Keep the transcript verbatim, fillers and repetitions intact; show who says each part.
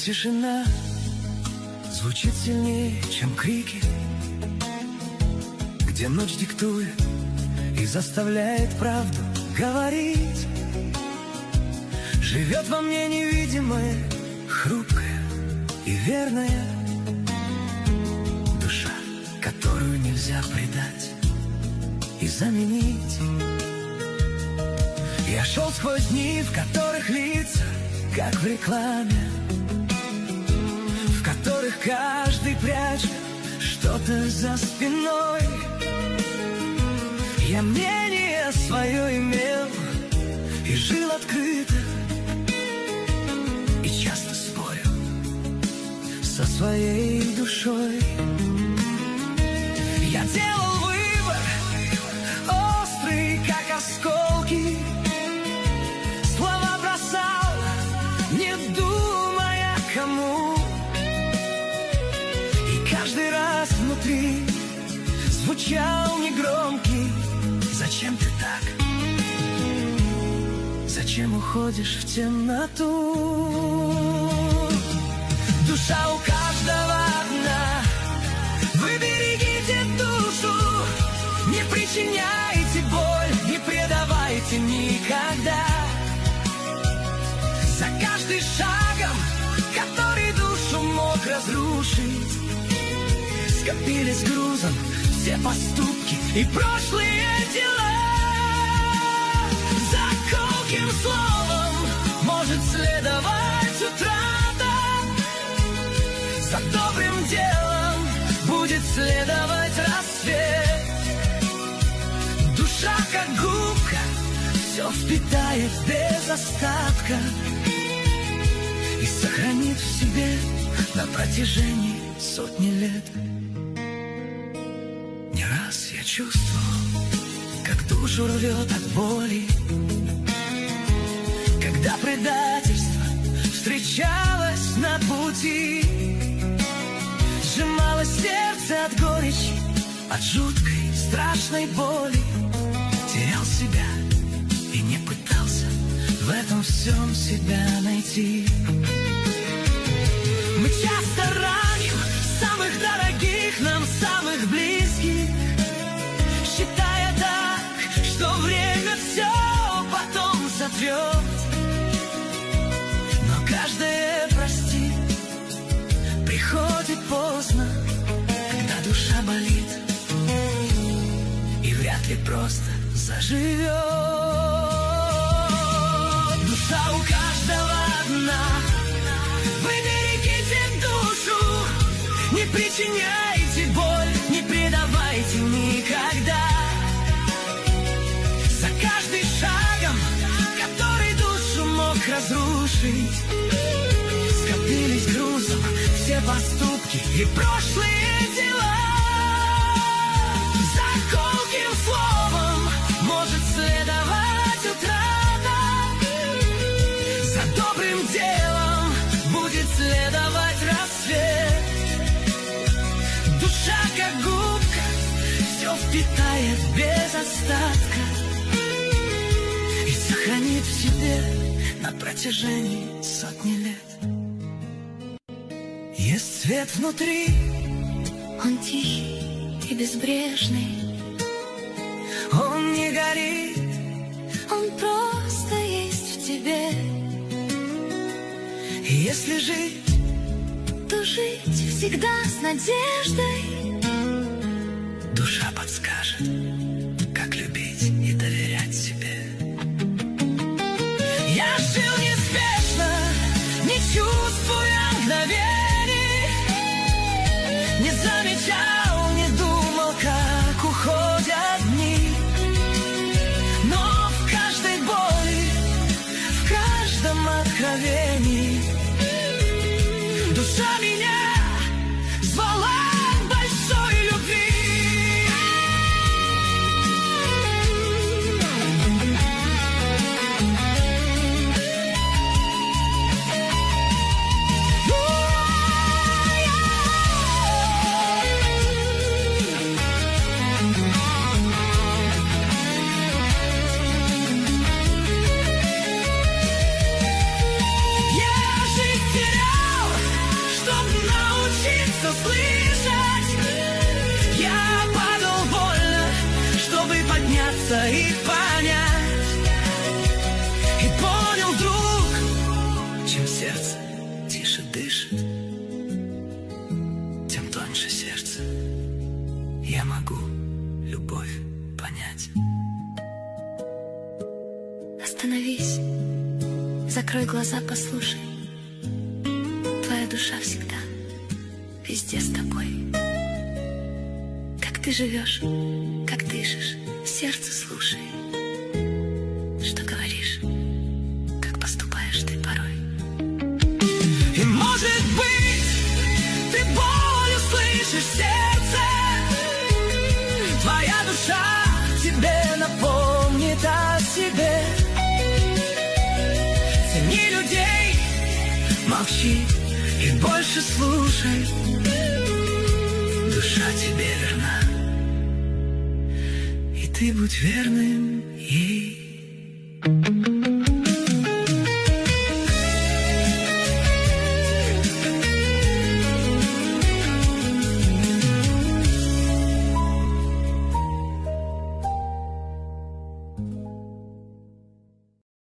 Speaker 1: тишина звучит сильнее, чем крики, где ночь диктует и заставляет правду говорить. Живет во мне невидимая, хрупкая и верная душа, которую нельзя предать и заменить. Я шел сквозь дни, в которых лица, как в рекламе, в которых каждый прячет что-то за спиной. Я мнение свое имел и жил открыто, и часто спорил со своей душой. Я делал выбор, острый, как осколки, слова бросал, не думая кому. И каждый раз внутри звучал негромкий: зачем ты так? Зачем уходишь в темноту? Душа у каждого одна, вы берегите душу, не причиняйте боль, не предавайте никогда. За каждым шагом, который душу мог разрушить, скопились грузом все поступки и прошлые дела. За колким словом может следовать утрата, за добрым делом будет следовать рассвет. Душа, как губка, все впитает без остатка и сохранит в себе на протяжении сотни лет. Не раз я чувствовал, как душу рвет от боли, когда предательство встречалось на пути, сжималось сердце от горечи, от жуткой, страшной боли. Терял себя и не пытался в этом всем себя найти. Мы часто раним самых дорогих нам, самых близких, считая так, что время все потом сотрет. Но каждое прости приходит поздно, когда душа болит и вряд ли просто заживет. Душа у каждого одна, вы берегите душу, не причиняйте боль, не предавайте никогда. За каждым шагом, который душу мог разрушить, скопились грузом все поступки и прошлые дела. За колким словом может следовать утрата, за добрым делом будет следовать рассвет. Душа, как губка, все впитает без остатка и сохранит в себе на протяжении сотни лет. Есть свет внутри,
Speaker 2: он тихий и безбрежный,
Speaker 1: он не горит,
Speaker 2: он просто есть в тебе.
Speaker 1: И если жить,
Speaker 2: то жить всегда с надеждой.
Speaker 1: Душа подскажет, как любить и доверять себе. Я жил неспешно, не чувствуя мгновений, не замечал, не думал, как уходят дни. Но в каждой боли, в каждом откровении душа меня звала к большой любви. просто и понять. И понял вдруг, чем сердце тише дышит, тем тоньше сердце я могу любовь понять.
Speaker 2: Остановись, закрой глаза, послушай. Твоя душа всегда, везде с тобой. Как ты живешь, как дышишь, сердце слушай. Что говоришь, как поступаешь ты порой.
Speaker 1: И может быть, ты боль услышишь в сердце. Твоя душа тебе напомнит о себе. Цени людей, молчи и больше слушай. Душа тебе верна, и ты будь верным ей.